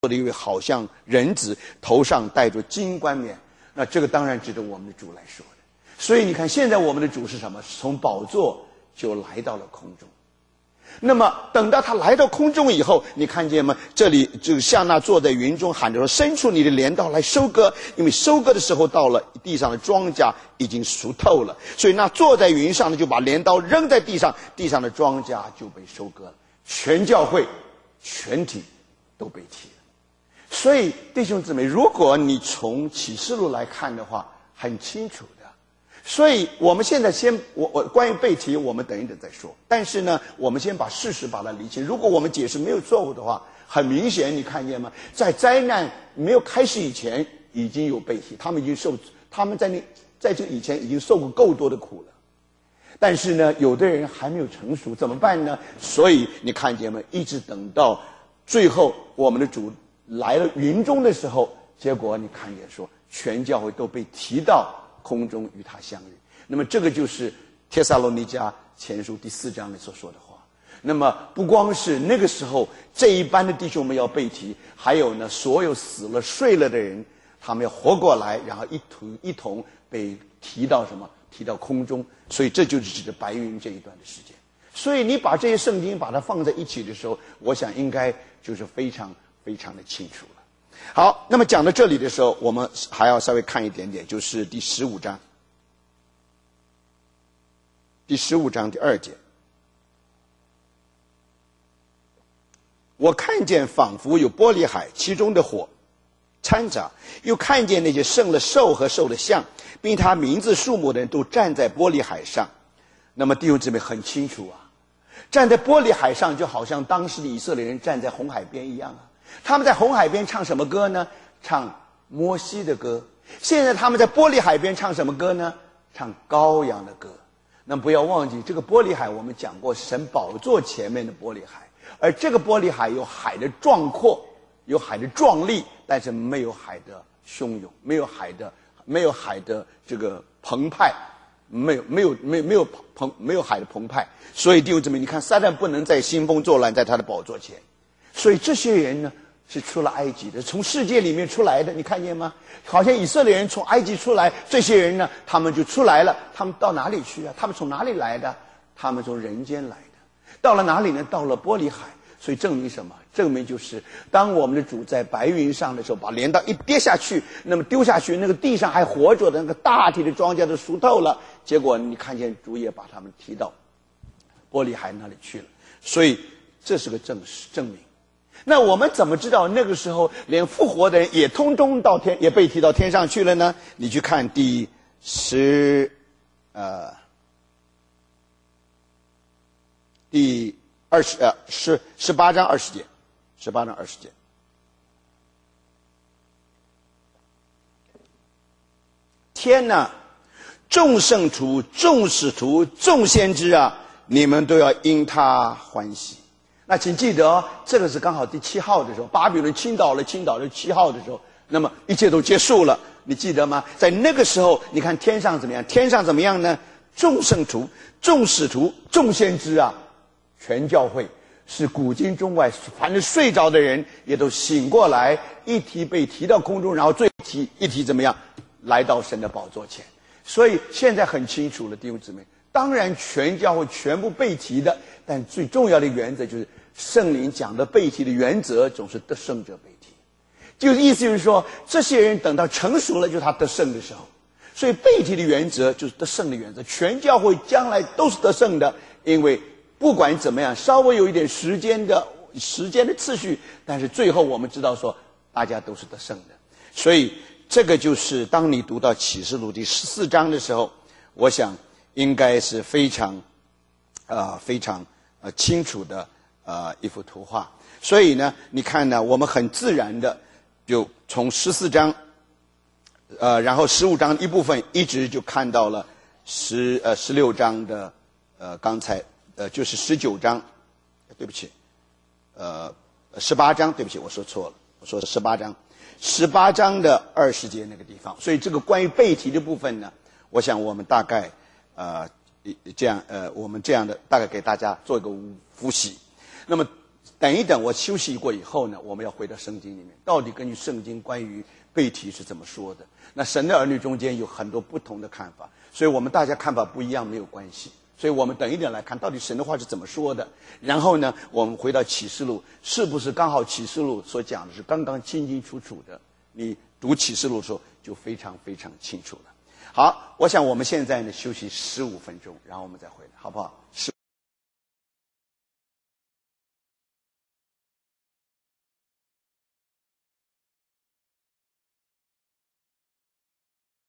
的一位好像人子，头上戴着金冠冕。那这个当然值得我们的主来说的。所以你看，现在我们的主是什么？从宝座就来到了空中。那么等到他来到空中以后，你看见吗？这里这个夏娜坐在云中喊着说：“伸出你的镰刀来收割，因为收割的时候到了，地上的庄稼已经熟透了。”所以那坐在云上的就把镰刀扔在地上，地上的庄稼就被收割了。全教会全体都被提了。所以弟兄姊妹，如果你从启示录来看的话，很清楚的。所以我们现在我关于被提我们等一等再说，但是呢，我们先把事实把它理清。如果我们解释没有错误的话，很明显你看见吗？在灾难没有开始以前已经有被提，他们在这个以前已经受过够多的苦了。但是呢，有的人还没有成熟，怎么办呢？所以你看见吗？一直等到最后我们的主来了云中的时候，结果你看见说全教会都被提到空中与他相遇。那么这个就是帖撒罗尼迦前书第4章里所说的话。那么不光是那个时候这一班的弟兄们要被提，还有呢，所有死了睡了的人，他们要活过来，然后一同被提到什么？提到空中。所以这就是指的白云这一段的时间。所以你把这些圣经把它放在一起的时候，我想应该就是非常非常的清楚了。好，那么讲到这里的时候，我们还要稍微看一点点，就是第15章。第15章第2节，我看见仿佛有玻璃海，其中的火掺杂，又看见那些胜了兽和兽的像，并他名字数目的人都站在玻璃海上。那么弟兄姊妹很清楚啊，站在玻璃海上就好像当时的以色列人站在红海边一样啊。他们在红海边唱什么歌呢？唱摩西的歌。现在他们在玻璃海边唱什么歌呢？唱羔羊的歌。那么不要忘记，这个玻璃海我们讲过，神宝座前面的玻璃海，而这个玻璃海有海的壮阔，有海的壮丽，但是没有海的汹涌，没有海的这个澎湃，没有海的澎湃。所以弟兄姊妹，你看撒旦不能在兴风作乱，在他的宝座前。所以这些人呢是出了埃及的，从世界里面出来的，你看见吗？好像以色列人从埃及出来，这些人呢他们就出来了。他们到哪里去啊？他们从哪里来的？他们从人间来的。到了哪里呢？到了玻璃海。所以证明什么？证明就是当我们的主在白云上的时候，把镰刀一跌下去，那么丢下去，那个地上还活着的那个大体的庄稼都熟透了，结果你看见主也把他们提到玻璃海那里去了。所以这是个证明。那我们怎么知道那个时候连复活的人也通通也被提到天上去了呢？你去看第18章20节，18章20节。天哪，众圣徒、众使徒、众先知啊，你们都要因他欢喜。那请记得，这个是刚好第7号的时候，巴比伦倾倒了7号的时候，那么一切都结束了，你记得吗？在那个时候，你看天上怎么样？天上怎么样呢？众圣徒、众使徒、众先知啊，全教会是古今中外，凡是睡着的人也都醒过来，一提被提到空中，然后一提怎么样？来到神的宝座前。所以现在很清楚了，弟兄姊妹，当然全教会全部被提的，但最重要的原则就是圣灵讲的被提的原则总是得胜者被提，就是意思就是说，这些人等到成熟了，就是他得胜的时候。所以被提的原则就是得胜的原则，全教会将来都是得胜的，因为不管怎么样，稍微有一点时间的次序，但是最后我们知道说，大家都是得胜的。所以这个就是当你读到启示录第14章的时候，我想应该是非常清楚的一幅图画。所以呢，你看呢，我们很自然的就从14章然后15章一部分一直就看到了16章的刚才就是19章，对不起18章，对不起，我说错了，我说18章的20节那个地方。所以这个关于被提的部分呢，我想我们大概我们这样的大概给大家做一个复习。那么等一等，我休息过以后呢，我们要回到圣经里面，到底根据圣经关于被提是怎么说的？那神的儿女中间有很多不同的看法，所以我们大家看法不一样没有关系。所以我们等一点来看，到底神的话是怎么说的？然后呢，我们回到启示录，是不是刚好启示录所讲的是刚刚清清楚楚的？你读启示录的时候就非常非常清楚了。好，我想我们现在呢休息15分钟，然后我们再回来，好不好？15